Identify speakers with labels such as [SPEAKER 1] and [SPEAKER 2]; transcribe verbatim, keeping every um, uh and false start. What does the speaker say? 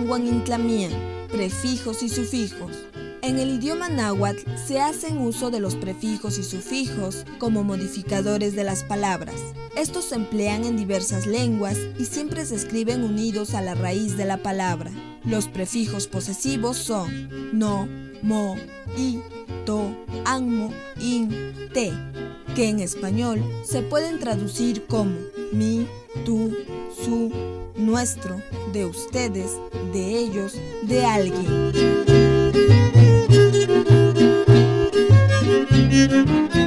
[SPEAKER 1] Nahuan Intlamián, prefijos y sufijos. En el idioma náhuatl se hacen uso de los prefijos y sufijos como modificadores de las palabras. Estos se emplean en diversas lenguas y siempre se escriben unidos a la raíz de la palabra. Los prefijos posesivos son no, mo, i, to, anmo, in, te, que en español se pueden traducir como mi, tú, su, nuestro, de ustedes, de ellos, de alguien.